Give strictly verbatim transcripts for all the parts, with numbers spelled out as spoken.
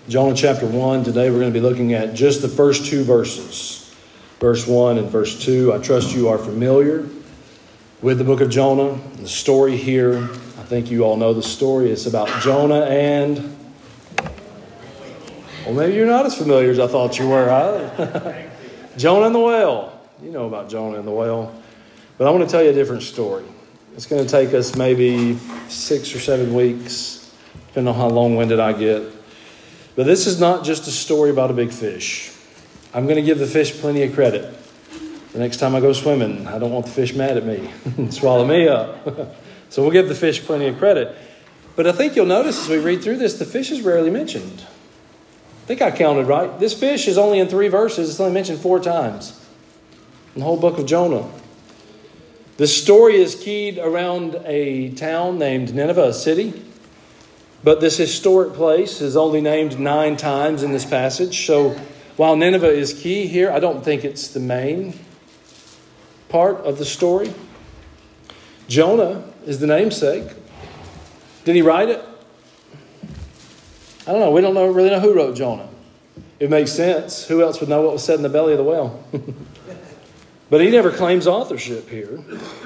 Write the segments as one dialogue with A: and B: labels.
A: Jonah chapter one. Today we're going to be looking at just the first two verses. Verse one and verse two. I trust you are familiar with the book of Jonah. The story here, I think you all know the story. It's about Jonah and... Well, maybe you're not as familiar as I thought you were. Huh? Jonah and the whale. You know about Jonah and the whale. But I want to tell you a different story. It's going to take us maybe six or seven weeks, depending on how long-winded I get. But this is not just a story about a big fish. I'm going to give the fish plenty of credit. The next time I go swimming, I don't want the fish mad at me and swallow me up. So we'll give the fish plenty of credit. But I think you'll notice as we read through this, the fish is rarely mentioned. I think I counted right. This fish is only in three verses. It's only mentioned four times in the whole book of Jonah. The story is keyed around a town named Nineveh, a city. But this historic place is only named nine times in this passage. So while Nineveh is key here, I don't think it's the main part of the story. Jonah is the namesake. Did he write it? I don't know. We don't know, really know who wrote Jonah. It makes sense. Who else would know what was said in the belly of the whale? But he never claims authorship here.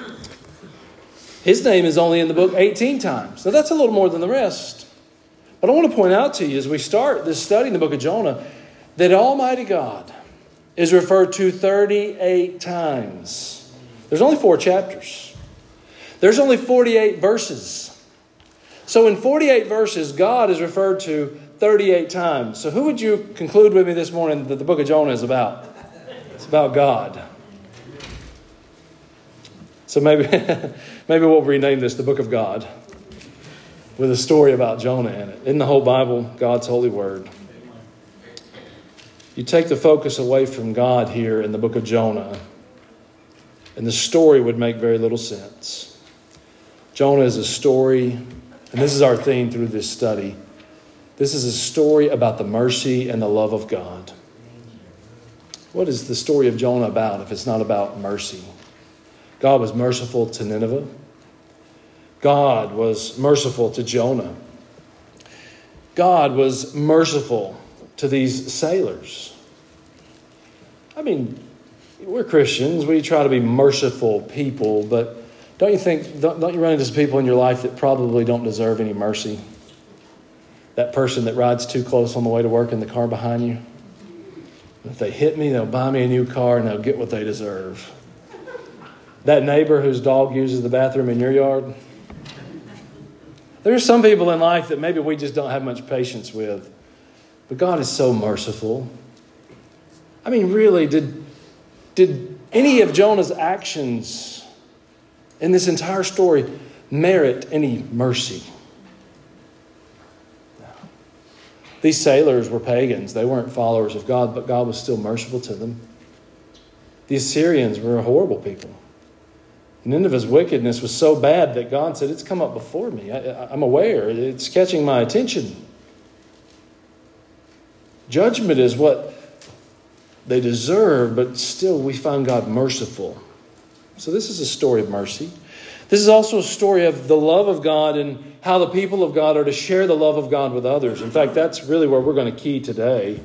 A: His name is only in the book eighteen times. Now that's a little more than the rest. But I want to point out to you as we start this study in the book of Jonah that Almighty God is referred to thirty-eight times. There's only four chapters. There's only forty-eight verses. So in forty-eight verses, God is referred to thirty-eight times. So who would you conclude with me this morning that the book of Jonah is about? It's about God. So maybe, maybe we'll rename this the book of God, with a story about Jonah in it. In the whole Bible, God's holy word. You take the focus away from God here in the book of Jonah, and the story would make very little sense. Jonah is a story, and this is our theme through this study. This is a story about the mercy and the love of God. What is the story of Jonah about if it's not about mercy? God was merciful to Nineveh. God was merciful to Jonah. God was merciful to these sailors. I mean, we're Christians. We try to be merciful people, but don't you think, don't, don't you run into some people in your life that probably don't deserve any mercy? That person that rides too close on the way to work in the car behind you. If they hit me, they'll buy me a new car and they'll get what they deserve. That neighbor whose dog uses the bathroom in your yard. There are some people in life that maybe we just don't have much patience with. But God is so merciful. I mean, really, did, did any of Jonah's actions in this entire story merit any mercy? No. These sailors were pagans. They weren't followers of God, but God was still merciful to them. The Assyrians were horrible people. Nineveh's wickedness was so bad that God said, it's come up before me. I, I'm aware. It's catching my attention. Judgment is what they deserve, but still we find God merciful. So this is a story of mercy. This is also a story of the love of God and how the people of God are to share the love of God with others. In fact, that's really where we're going to key today.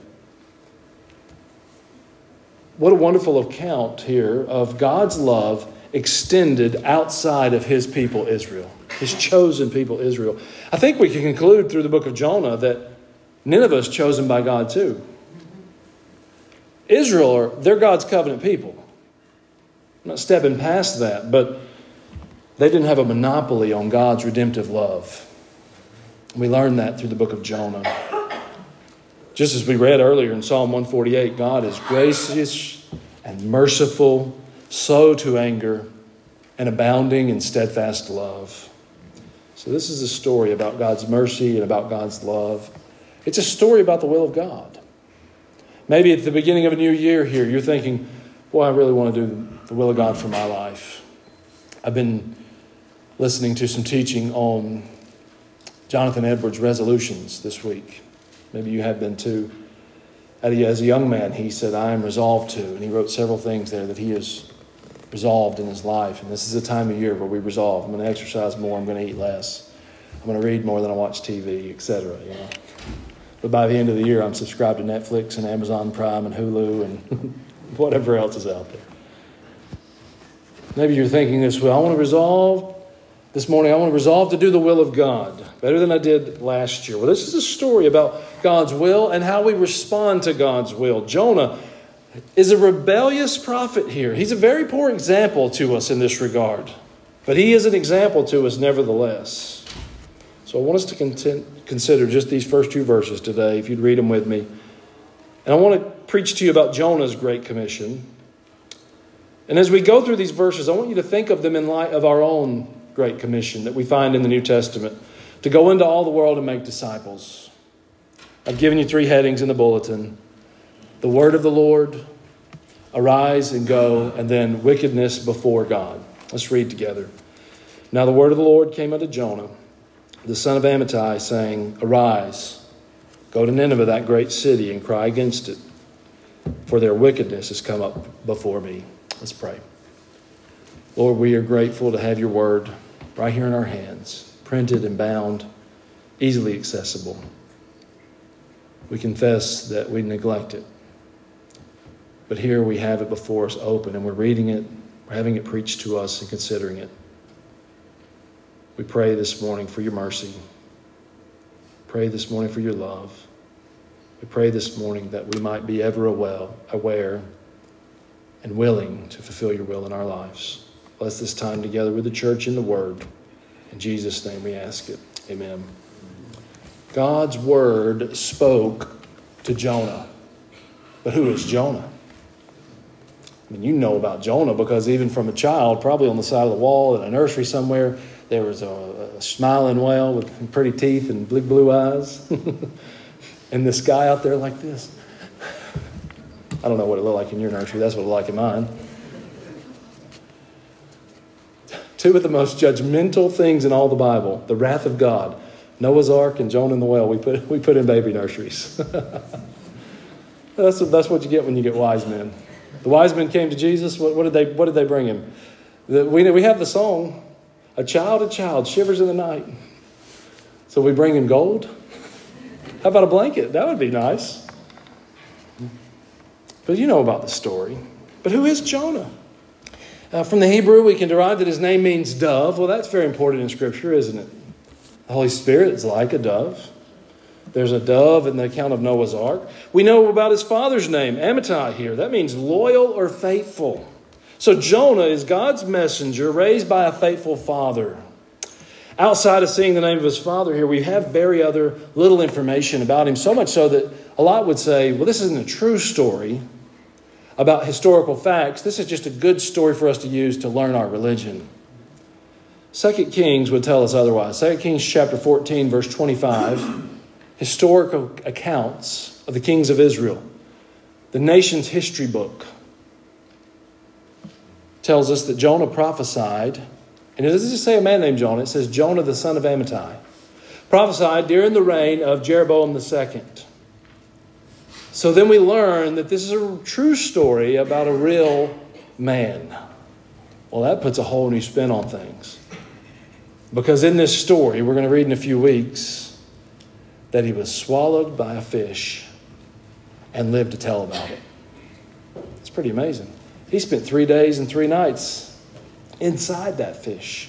A: What a wonderful account here of God's love extended outside of his people Israel, his chosen people Israel. I think we can conclude through the book of Jonah that Nineveh is chosen by God too. Israel, are they're God's covenant people. I'm not stepping past that, but they didn't have a monopoly on God's redemptive love. We learn that through the book of Jonah. Just as we read earlier in Psalm one forty-eight, God is gracious and merciful, slow to anger, and abounding in steadfast love. So this is a story about God's mercy and about God's love. It's a story about the will of God. Maybe at the beginning of a new year here, you're thinking, boy, I really want to do the will of God for my life. I've been listening to some teaching on Jonathan Edwards' resolutions this week. Maybe you have been too. As a young man, he said, I am resolved to. And he wrote several things there that he is resolved in his life. And this is a time of year where we resolve. I'm going to exercise more. I'm going to eat less. I'm going to read more than I watch T V, et cetera. You know? But by the end of the year, I'm subscribed to Netflix and Amazon Prime and Hulu and whatever else is out there. Maybe you're thinking this way, I want to resolve, this morning, I want to resolve to do the will of God better than I did last year. Well, this is a story about God's will and how we respond to God's will. Jonah is a rebellious prophet here. He's a very poor example to us in this regard. But he is an example to us nevertheless. So I want us to content, consider just these first two verses today, if you'd read them with me. And I want to preach to you about Jonah's Great Commission. And as we go through these verses, I want you to think of them in light of our own Great Commission that we find in the New Testament, to go into all the world and make disciples. I've given you three headings in the bulletin. The word of the Lord, arise and go, and then wickedness before God. Let's read together. Now the word of the Lord came unto Jonah, the son of Amittai, saying, Arise, go to Nineveh, that great city, and cry against it, for their wickedness has come up before me. Let's pray. Lord, we are grateful to have your word right here in our hands, printed and bound, easily accessible. We confess that we neglect it. But here we have it before us open, and we're reading it, we're having it preached to us and considering it. We pray this morning for your mercy. Pray this morning for your love. We pray this morning that we might be ever aware and willing to fulfill your will in our lives. Bless this time together with the church in the word. In Jesus' name we ask it. Amen. God's word spoke to Jonah. But who is Jonah? I mean, you know about Jonah because even from a child, probably on the side of the wall in a nursery somewhere, there was a, a smiling whale with pretty teeth and big blue eyes. And this guy out there like this. I don't know what it looked like in your nursery. That's what it looked like in mine. Two of the most judgmental things in all the Bible, the wrath of God, Noah's Ark and Jonah and the whale, we put we put in baby nurseries. that's, that's what you get when you get wise men. The wise men came to Jesus. What, what did they What did they bring him? The, we we have the song, "A child, a child shivers in the night." So we bring him gold. How about a blanket? That would be nice. But you know about the story. But who is Jonah? Uh, from the Hebrew, we can derive that his name means dove. Well, that's very important in Scripture, isn't it? The Holy Spirit is like a dove. There's a dove in the account of Noah's Ark. We know about his father's name, Amittai here. That means loyal or faithful. So Jonah is God's messenger raised by a faithful father. Outside of seeing the name of his father here, we have very other little information about him, so much so that a lot would say, well, this isn't a true story about historical facts. This is just a good story for us to use to learn our religion. Second Kings would tell us otherwise. Second Kings chapter fourteen, verse twenty-five, historical accounts of the kings of Israel, the nation's history book, tells us that Jonah prophesied, and it doesn't just say a man named Jonah, it says Jonah the son of Amittai, prophesied during the reign of Jeroboam the second. So then we learn that this is a true story about a real man. Well, that puts a whole new spin on things. Because in this story, we're going to read in a few weeks, that he was swallowed by a fish and lived to tell about it. It's pretty amazing. He spent three days and three nights inside that fish.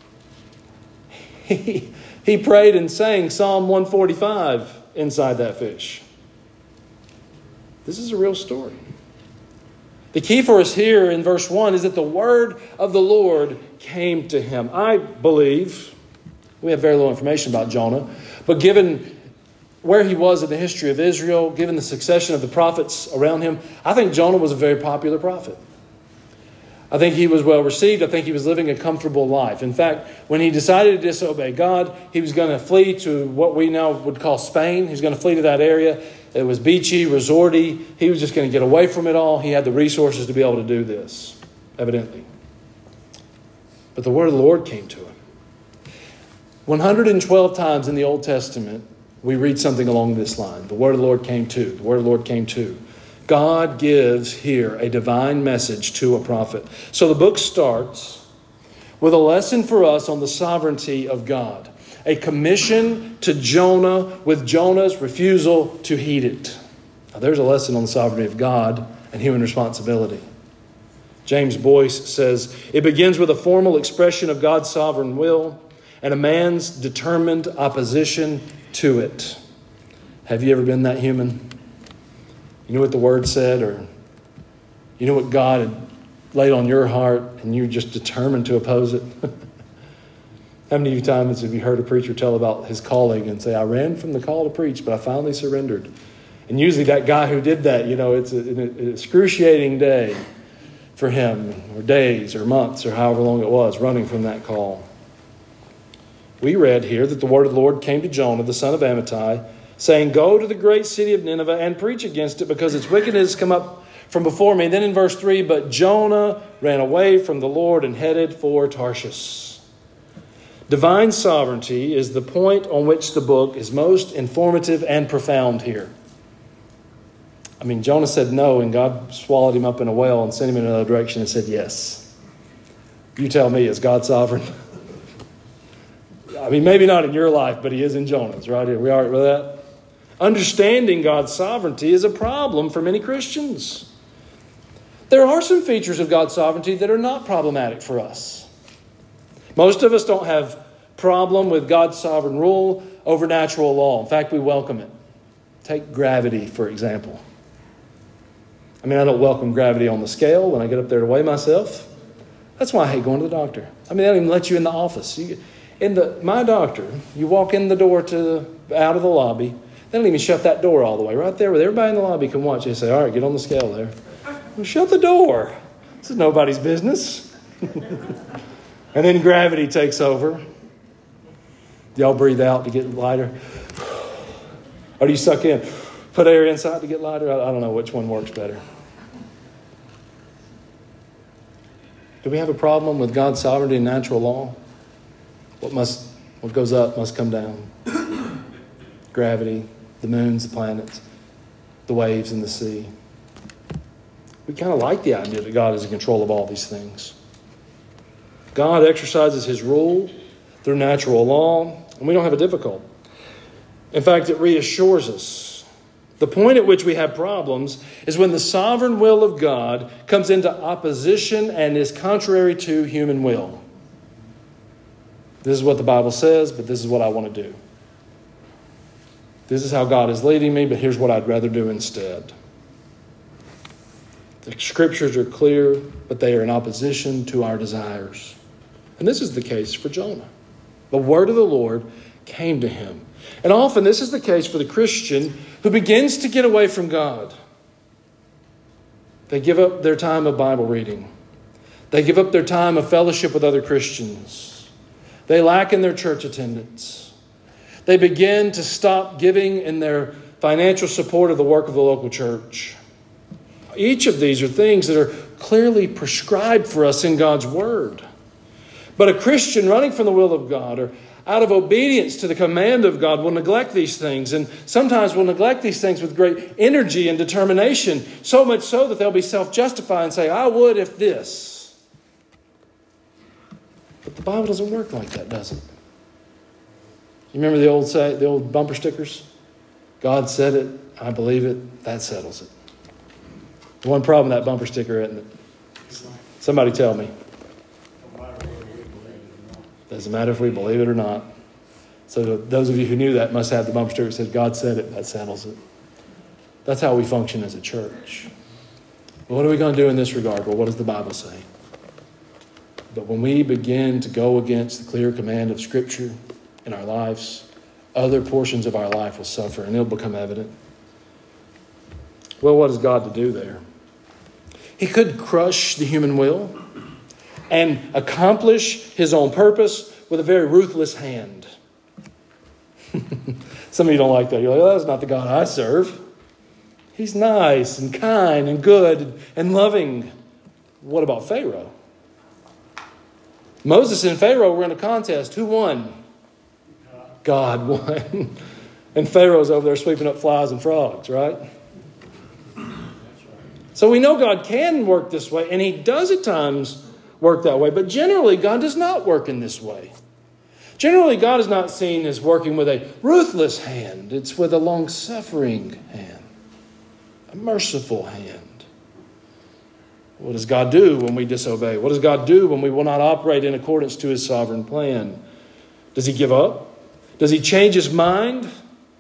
A: He, he prayed and sang Psalm one forty-five inside that fish. This is a real story. The key for us here in verse one is that the word of the Lord came to him. I believe, we have very little information about Jonah, but given where he was in the history of Israel, given the succession of the prophets around him, I think Jonah was a very popular prophet. I think he was well received. I think he was living a comfortable life. In fact, when he decided to disobey God, he was going to flee to what we now would call Spain. He was going to flee to that area. It was beachy, resorty. He was just going to get away from it all. He had the resources to be able to do this, evidently. But the word of the Lord came to him. one hundred twelve times in the Old Testament, we read something along this line. The word of the Lord came to. The word of the Lord came to. God gives here a divine message to a prophet. So the book starts with a lesson for us on the sovereignty of God. a commission to Jonah with Jonah's refusal to heed it. Now, there's a lesson on the sovereignty of God and human responsibility. James Boyce says, it begins with a formal expression of God's sovereign will and a man's determined opposition to it. Have you ever been that human? You know what the Word said, or you know what God had laid on your heart, and you're just determined to oppose it? How many times have you heard a preacher tell about his calling and say, I ran from the call to preach, but I finally surrendered? And usually that guy who did that, you know, it's an excruciating day for him, or days, or months, or however long it was, running from that call. We read here that the word of the Lord came to Jonah, the son of Amittai, saying, go to the great city of Nineveh and preach against it, because its wickedness has come up from before me. And then in verse three, but Jonah ran away from the Lord and headed for Tarshish. Divine sovereignty is the point on which the book is most informative and profound here. I mean, Jonah said no, and God swallowed him up in a whale and sent him in another direction and said yes. You tell me, is God sovereign? I mean, maybe not in your life, but he is in Jonah's, right? Are we all right with that? Understanding God's sovereignty is a problem for many Christians. There are some features of God's sovereignty that are not problematic for us. Most of us don't have problem with God's sovereign rule over natural law. In fact, we welcome it. Take gravity, for example. I mean, I don't welcome gravity on the scale when I get up there to weigh myself. That's why I hate going to the doctor. I mean, they don't even let you in the office. You, in the my doctor, you walk in the door to out of the lobby. They don't even shut that door all the way. Right there, where everybody in the lobby can watch. They say, all right, get on the scale there. Well, shut the door. This is nobody's business. And then gravity takes over. Y'all breathe out to get lighter? Or do you suck in? Put air inside to get lighter? I, I don't know which one works better. Do we have a problem with God's sovereignty and natural law? What must, what goes up must come down. Gravity, the moons, the planets, the waves, and the sea. We kind of like the idea that God is in control of all these things. God exercises his rule through natural law, and we don't have a difficulty. In fact, it reassures us. The point at which we have problems is when the sovereign will of God comes into opposition and is contrary to human will. This is what the Bible says, but this is what I want to do. This is how God is leading me, but here's what I'd rather do instead. The scriptures are clear, but they are in opposition to our desires. And this is the case for Jonah. The word of the Lord came to him. And often this is the case for the Christian who begins to get away from God. They give up their time of Bible reading. They give up their time of fellowship with other Christians. They lack in their church attendance. They begin to stop giving in their financial support of the work of the local church. Each of these are things that are clearly prescribed for us in God's Word. But a Christian running from the will of God or out of obedience to the command of God will neglect these things, and sometimes will neglect these things with great energy and determination, so much so that they'll be self-justifying and say, I would if this. But the Bible doesn't work like that, does it? You remember the old say, the old bumper stickers? God said it, I believe it, that settles it. The one problem with that bumper sticker, isn't it? Somebody tell me. Doesn't matter if we believe it or not. So those of you who knew that must have the bumper sticker that said, God said it, that settles it. That's how we function as a church. Well, what are we going to do in this regard? Well, what does the Bible say? But when we begin to go against the clear command of Scripture in our lives, other portions of our life will suffer, and it'll become evident. Well, what is God to do there? He could crush the human will and accomplish his own purpose with a very ruthless hand. Some of you don't like that. You're like, oh, that's not the God I serve. He's nice and kind and good and loving. What about Pharaoh? Moses and Pharaoh were in a contest. Who won? God won. And Pharaoh's over there sweeping up flies and frogs, right? So we know God can work this way, and he does at times work that way. But generally, God does not work in this way. Generally, God is not seen as working with a ruthless hand. It's with a long-suffering hand, a merciful hand. What does God do when we disobey? What does God do when we will not operate in accordance to his sovereign plan? Does he give up? Does he change his mind?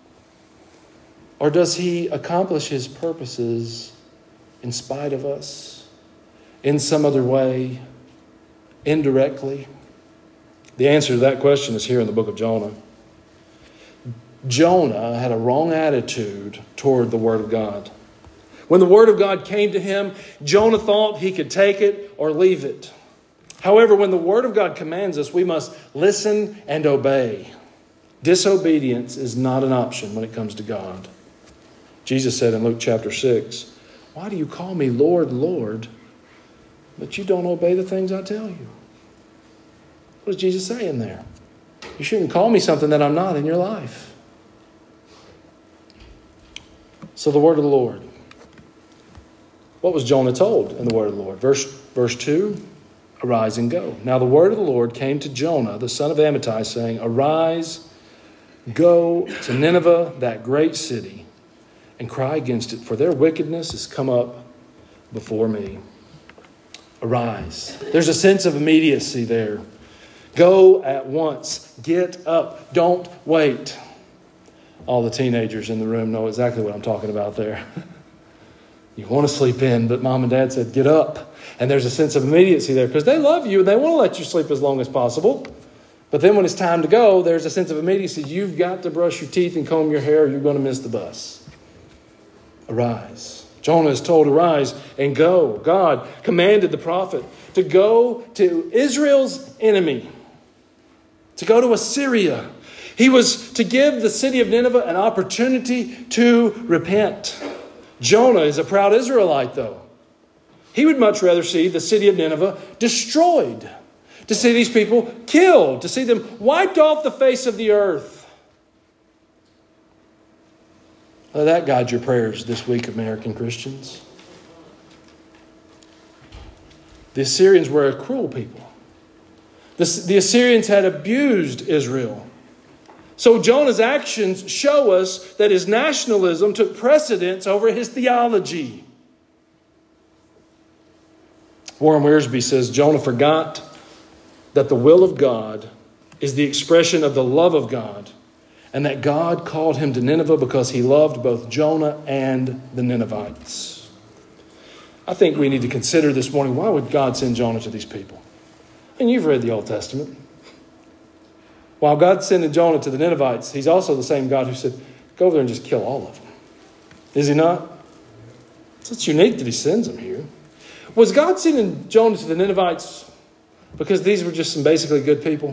A: Or does he accomplish his purposes in spite of us, in some other way, indirectly? The answer to that question is here in the book of Jonah. Jonah had a wrong attitude toward the Word of God. When the Word of God came to him, Jonah thought he could take it or leave it. However, when the Word of God commands us, we must listen and obey. Disobedience is not an option when it comes to God. Jesus said in Luke chapter six, "Why do you call me Lord, Lord, but you don't obey the things I tell you?" What is Jesus saying there? You shouldn't call me something that I'm not in your life. So the word of the Lord. What was Jonah told in the word of the Lord? Verse, verse two, arise and go. Now the word of the Lord came to Jonah, the son of Amittai, saying, arise, go to Nineveh, that great city, and cry against it, for their wickedness has come up before me. Arise. There's a sense of immediacy there. Go at once. Get up. Don't wait. All the teenagers in the room know exactly what I'm talking about there. You want to sleep in, but mom and dad said, get up. And there's a sense of immediacy there because they love you and they want to let you sleep as long as possible. But then when it's time to go, there's a sense of immediacy. You've got to brush your teeth and comb your hair or you're going to miss the bus. Arise. Jonah is told to rise and go. God commanded the prophet to go to Israel's enemy, to go to Assyria. He was to give the city of Nineveh an opportunity to repent. Jonah is a proud Israelite, though. He would much rather see the city of Nineveh destroyed, to see these people killed, to see them wiped off the face of the earth. Let that guide your prayers this week, American Christians. The Assyrians were a cruel people. The, the Assyrians had abused Israel. So Jonah's actions show us that his nationalism took precedence over his theology. Warren Wiersbe says Jonah forgot that the will of God is the expression of the love of God, and that God called him to Nineveh because he loved both Jonah and the Ninevites. I think we need to consider this morning, why would God send Jonah to these people? And you've read the Old Testament. While God sending Jonah to the Ninevites, he's also the same God who said, go over there and just kill all of them. Is he not? So it's unique that he sends them here. Was God sending Jonah to the Ninevites because these were just some basically good people?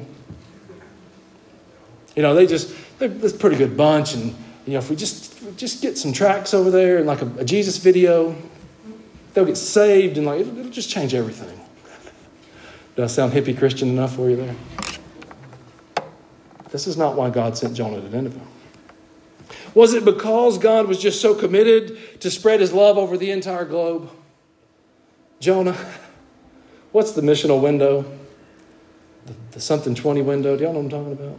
A: You know, they just, they're, they're a pretty good bunch. And, you know, if we just just get some tracks over there and like a, a Jesus video, they'll get saved and like it'll, it'll just change everything. Do I sound hippie Christian enough for you there? This is not why God sent Jonah to Nineveh. Was it because God was just so committed to spread his love over the entire globe? Jonah, what's the missional window? The, the something twenty window. Do y'all know what I'm talking about?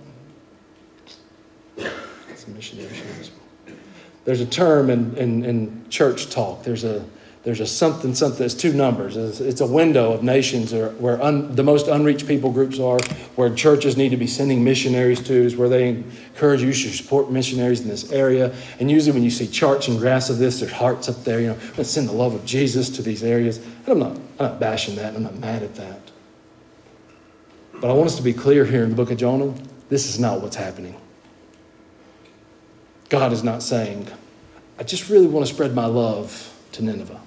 A: It's a missionary. There's a term in, in, in church talk. There's a There's a something, something, it's two numbers. It's, it's a window of nations or, where un, the most unreached people groups are, where churches need to be sending missionaries to, is where they encourage you to support missionaries in this area. And usually when you see charts and graphs of this, there's hearts up there, you know, let's send the love of Jesus to these areas. And I'm not, I'm not bashing that. I'm not mad at that. But I want us to be clear here in the book of Jonah, this is not what's happening. God is not saying, I just really want to spread my love to Nineveh.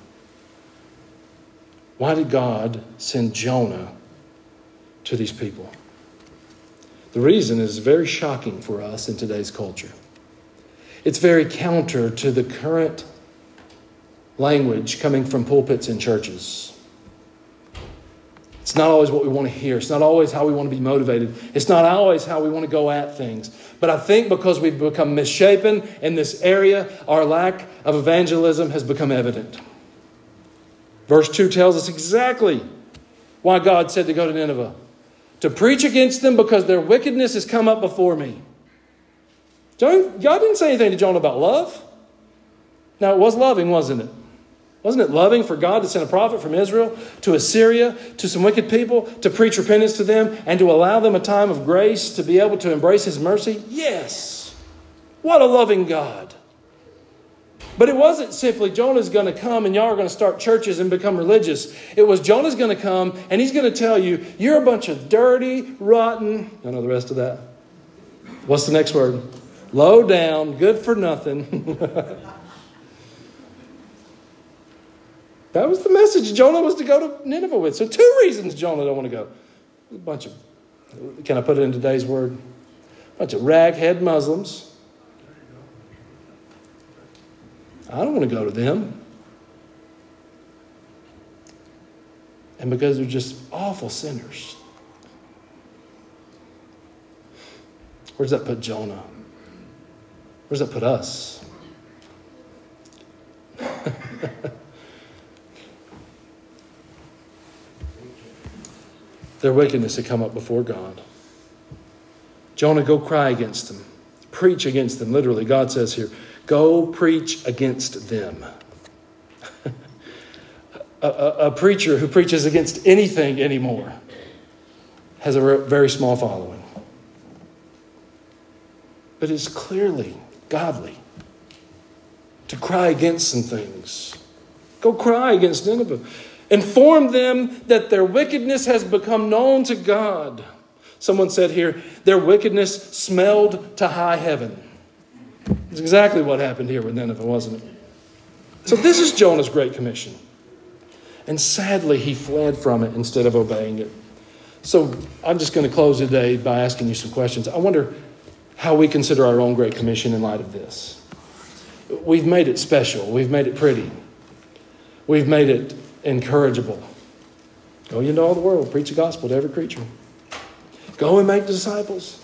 A: Why did God send Jonah to these people? The reason is very shocking for us in today's culture. It's very counter to the current language coming from pulpits and churches. It's not always what we want to hear. It's not always how we want to be motivated. It's not always how we want to go at things. But I think because we've become misshapen in this area, our lack of evangelism has become evident. Verse two tells us exactly why God said to go to Nineveh. to preach against them because their wickedness has come up before me. God didn't say anything to Jonah about love. Now, it was loving, wasn't it? Wasn't it loving for God to send a prophet from Israel to Assyria, to some wicked people, to preach repentance to them, and to allow them a time of grace to be able to embrace His mercy? Yes. What a loving God. But it wasn't simply Jonah's going to come and y'all are going to start churches and become religious. It was Jonah's going to come and he's going to tell you, you're a bunch of dirty, rotten, I know the rest of that. What's the next word? Low down, good for nothing. That was the message Jonah was to go to Nineveh with. So two reasons Jonah don't want to go. A bunch of, can I put it in today's word? A bunch of raghead Muslims. I don't want to go to them. And because they're just awful sinners. Where does that put Jonah? Where does that put us? Their wickedness had come up before God. Jonah, go cry against them. Preach against them. Literally, God says here, go preach against them. a, a, a preacher who preaches against anything anymore has a very small following. But it's clearly godly to cry against some things. Go cry against Nineveh. Inform them that their wickedness has become known to God. Someone said here, their wickedness smelled to high heaven. That's exactly what happened here with Nineveh, wasn't it? So this is Jonah's great commission. And sadly, he fled from it instead of obeying it. So I'm just going to close today by asking you some questions. I wonder how we consider our own great commission in light of this. We've made it special. We've made it pretty. We've made it encourageable. Go into all the world, preach the gospel to every creature. Go and make disciples.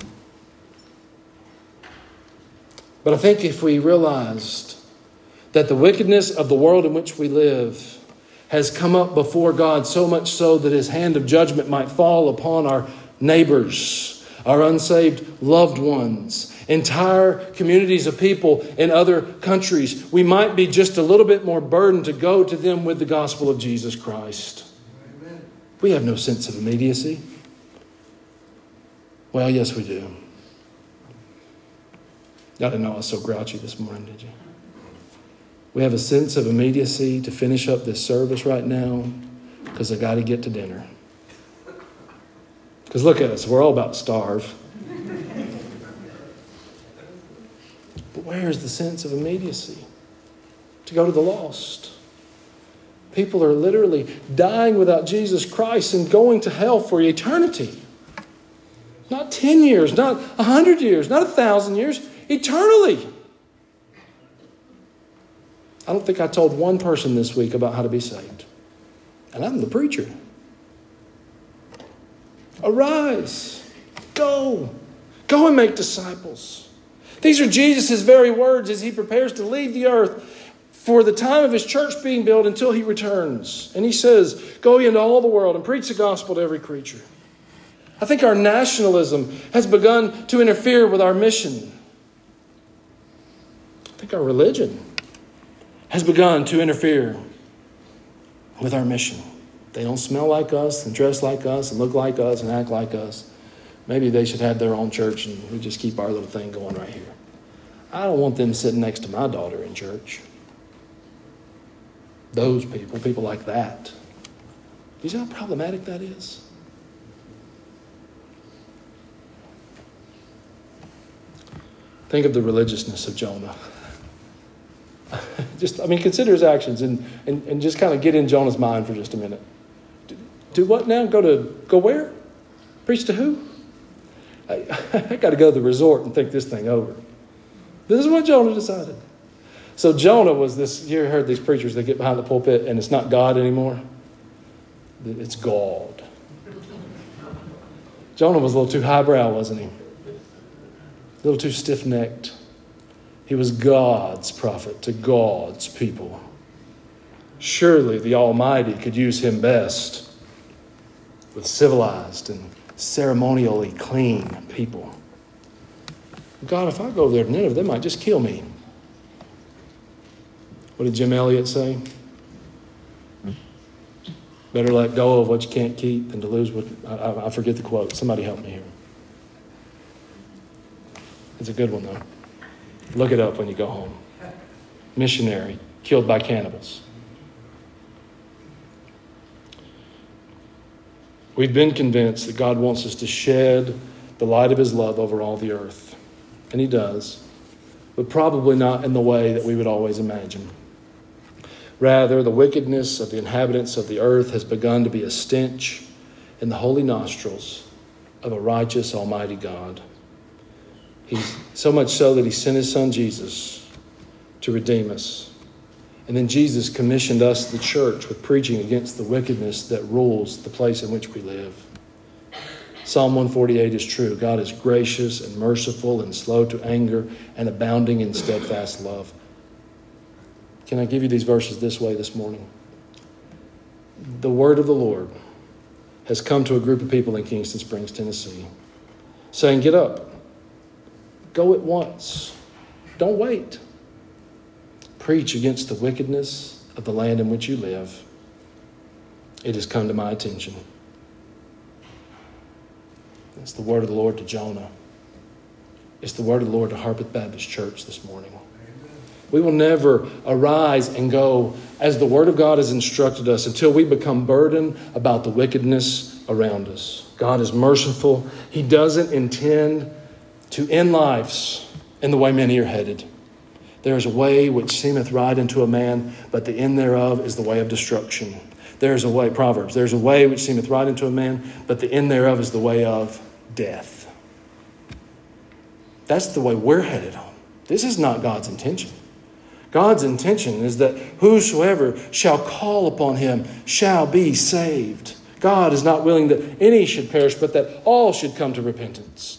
A: But I think if we realized that the wickedness of the world in which we live has come up before God so much so that His hand of judgment might fall upon our neighbors, our unsaved loved ones, entire communities of people in other countries, we might be just a little bit more burdened to go to them with the gospel of Jesus Christ. Amen. We have no sense of immediacy. Well, yes, we do. Y'all didn't know I was so grouchy this morning, did you? We have a sense of immediacy to finish up this service right now because I got to get to dinner. Because look at us, we're all about to starve. But where is the sense of immediacy to go to the lost? People are literally dying without Jesus Christ and going to hell for eternity. Not ten years, not a hundred years, not a thousand years, eternally. I don't think I told one person this week about how to be saved. And I'm the preacher. Arise. Go. Go and make disciples. These are Jesus' very words as He prepares to leave the earth for the time of His church being built until He returns. And He says, go into all the world and preach the gospel to every creature. I think our nationalism has begun to interfere with our mission. I think our religion has begun to interfere with our mission. They don't smell like us and dress like us and look like us and act like us. Maybe they should have their own church and we just keep our little thing going right here. I don't want them sitting next to my daughter in church. Those people, people like that. Do you see how problematic that is? Think of the religiousness of Jonah. Just, I mean, consider his actions and, and, and just kind of get in Jonah's mind for just a minute. Do, do what now? Go to, go where? Preach to who? I, I got to go to the resort and think this thing over. This is what Jonah decided. So Jonah was this, you heard these preachers that get behind the pulpit and it's not God anymore. It's God. Jonah was a little too highbrow, wasn't he? A little too stiff-necked. He was God's prophet to God's people. Surely the Almighty could use him best with civilized and ceremonially clean people. God, if I go over there to Nineveh, they might just kill me. What did Jim Elliot say? Better let go of what you can't keep than to lose what... I, I forget the quote. Somebody help me here. It's a good one, though. Look it up when you go home. Missionary killed by cannibals. We've been convinced that God wants us to shed the light of his love over all the earth. And he does. But probably not in the way that we would always imagine. Rather, the wickedness of the inhabitants of the earth has begun to be a stench in the holy nostrils of a righteous, almighty God. He's so much so that he sent his son Jesus to redeem us. And then Jesus commissioned us, the church, with preaching against the wickedness that rules the place in which we live. Psalm one forty-eight is true. God is gracious and merciful and slow to anger and abounding in steadfast love. Can I give you these verses this way this morning? The word of the Lord has come to a group of people in Kingston Springs, Tennessee, saying, get up. Go at once. Don't wait. Preach against the wickedness of the land in which you live. It has come to my attention. It's the word of the Lord to Jonah. It's the word of the Lord to Harpeth Baptist Church this morning. We will never arise and go as the word of God has instructed us until we become burdened about the wickedness around us. God is merciful. He doesn't intend to end lives in the way many are headed. There is a way which seemeth right unto a man, but the end thereof is the way of destruction. There is a way, Proverbs, there's a way which seemeth right unto a man, but the end thereof is the way of death. That's the way we're headed on. This is not God's intention. God's intention is that whosoever shall call upon him shall be saved. God is not willing that any should perish, but that all should come to repentance.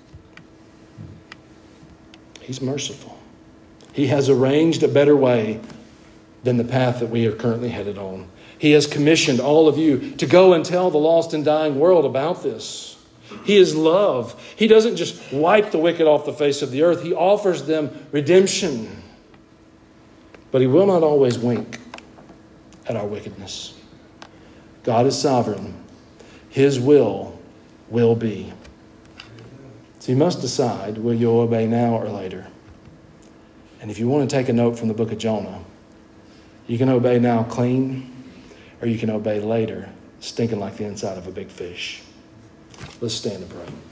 A: He's merciful. He has arranged a better way than the path that we are currently headed on. He has commissioned all of you to go and tell the lost and dying world about this. He is love. He doesn't just wipe the wicked off the face of the earth. He offers them redemption. But he will not always wink at our wickedness. God is sovereign. His will will be. So you must decide, will you obey now or later? And if you want to take a note from the book of Jonah, you can obey now clean, or you can obey later, stinking like the inside of a big fish. Let's stand and pray.